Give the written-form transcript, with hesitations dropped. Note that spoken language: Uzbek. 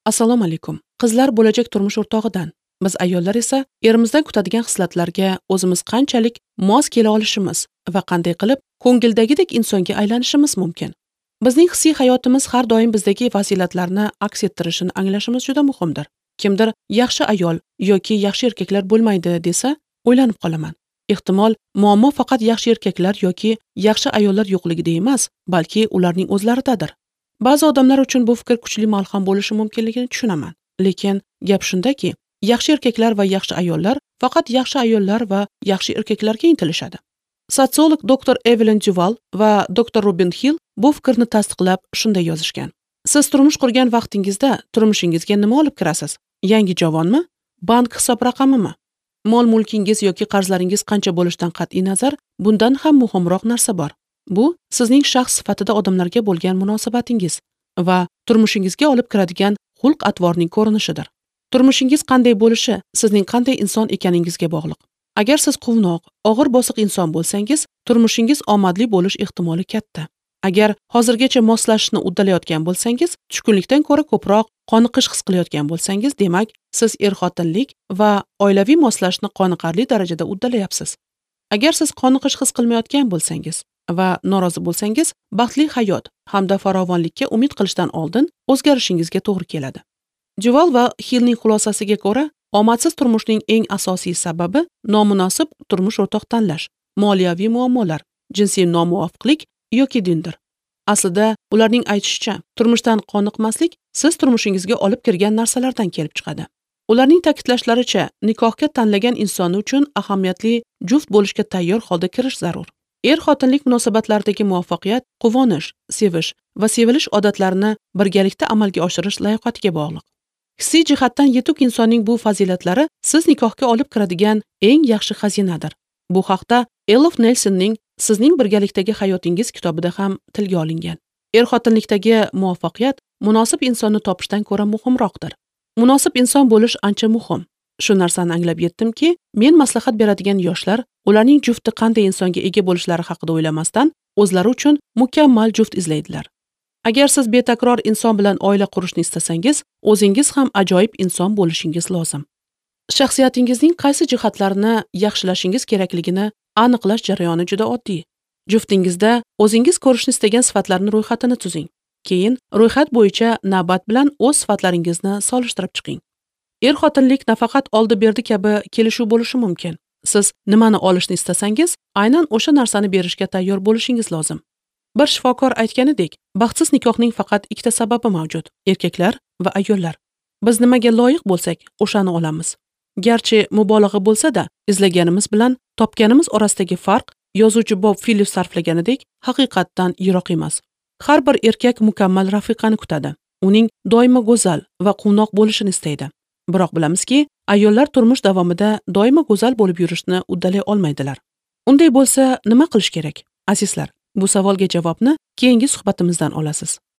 Assalomu alaykum. Qizlar bo'lajak turmush o'rtog'idan, biz ayollar esa erimizdan kutadigan xislatlarga o'zimiz qanchalik mos kela olishimiz va qanday qilib ko'ngildagidek insonga aylanishimiz mumkin. Bizning hissiy hayotimiz har doim bizdagi fazilatlarni aks ettirishini anglashimiz juda muhimdir. Kimdir yaxshi ayol yoki yaxshi erkaklar bo'lmaydi desa, o'ylanib qolaman. Ehtimol muammo faqat yaxshi erkaklar yoki yaxshi ayollar yo'qligida emas, balki ularning o'zlaridadir. Ba'zi odamlar uchun bu fikr kuchli malham bo'lishi mumkinligini tushunaman. Lekin gap shundaki, yaxshi erkaklar va yaxshi ayollar faqat yaxshi ayollar va yaxshi erkaklarga intilishadi. Sotsiolog dr. Evelyn Duval va dr. Robin Hill bu fikrni tasdiqlab shunday yozishgan. Siz turmush qurgan vaqtingizda turmushingizga nima olib kirasiz? Yangi javonmi? Bank hisob raqamimi? Mol-mulkingiz yoki qarzlaringiz qancha bo'lishidan qat'iy nazar, bundan ham muhimroq narsa bor. Bu sizning shaxs sifatida odamlarga bo'lgan munosabatingiz va turmushingizga olib kiradigan xulq-atvorning ko'rinishidir. Turmushingiz qanday bo'lishi sizning qanday inson ekaningizga bog'liq. Agar siz quvnoq, og'ir bosiq inson bo'lsangiz, turmushingiz omadli bo'lish ehtimoli katta. Agar hozirgacha moslashishni uddalayotgan bo'lsangiz, tushkunlikdan ko'ra ko'proq qoniqish his qilayotgan bo'lsangiz, demak, siz er-xotinlik va oilaviy moslashishni qoniqarli darajada uddalayapsiz. Agar siz qoniqish his qilmayotgan bo'lsangiz va norozi bo'lsangiz, baxtli hayot hamda farovonlikka umid qilishdan oldin o'zgarishingizga to'g'ri keladi. Duval va Hillning xulosasiga ko'ra, omadsiz turmushning eng asosiy sababi nomunosib turmush o'rtoq tanlash, moliyaviy muammolar, jinsiy nomuvofiqlik yoki dindir. Aslida ularning aytishicha, turmushdan qoniqmaslik siz turmushingizga olib kirgan narsalardan kelib chiqadi. Ularning ta'kidlashlaricha, nikohga tanlagan inson uchun ahamiyatli juft bo'lishga tayyor holda kirish zarur. Er-xotinlik munosabatlaridagi muvaffaqiyat quvonish, sevish va sevilish odatlarini birgalikda amalga oshirish layoqatiga bog'liq. Hissiy jihatdan yetuk insonning bu fazilatlari siz nikohga olib kiradigan eng yaxshi xazinadir. Bu haqda Elof Nelsonning Sizning birgalikdagi hayotingiz kitobida ham tilga olingan. Er-xotinlikdagi muvaffaqiyat munosib insonni topishdan ko'ra muhimroqdir. Munosib inson bo'lish ancha muhim. Shu narsani anglab yetdimki, men maslahat beradigan yoshlar ularning jufti qanday insonga ega bo'lishlari haqida o'ylamasdan, o'zlari uchun mukammal juft izlaydilar. Agar siz betakror inson bilan oila qurishni istasangiz, o'zingiz ham ajoyib inson bo'lishingiz lozim. Shaxsiyatingizning qaysi jihatlarini yaxshilashingiz kerakligini aniqlash jarayoni juda oddiy. Juftingizda o'zingiz ko'rishni istagan sifatlarni ro'yxatini tuzing. Keyin ro'yxat bo'yicha navbat bilan o'z sifatlaringizni solishtirib chiqing. Er-xotinlik nafaqat oldi-berdi kabi kelishuv bo'lishi mumkin. Siz nimani olishni istasangiz, aynan o'sha narsani berishga tayyor bo'lishingiz lozim. Bir shifokor aytganidek, baxtsiz nikohning faqat ikkita sababi mavjud: erkaklar va ayollar. Biz nimaga loyiq bo'lsak, o'shani olamiz. Garchi mubolag'a bo'lsa-da, izlaganimiz bilan topganimiz orasidagi farq yozuvchi Bob Phillips sarflaganidek haqiqatdan yiroq emas. Har bir erkak mukammal rafiqani kutadi. Uning doimo go'zal va quvnoq bo'lishini istaydi. Biroq bilamizki, ayollar turmush davomida doimo go'zal bo'lib yurishni uddalay olmaydilar. Unday bo'lsa, nima qilish kerak? Azizlar, bu savolga javobni keyingi suhbatimizdan olasiz.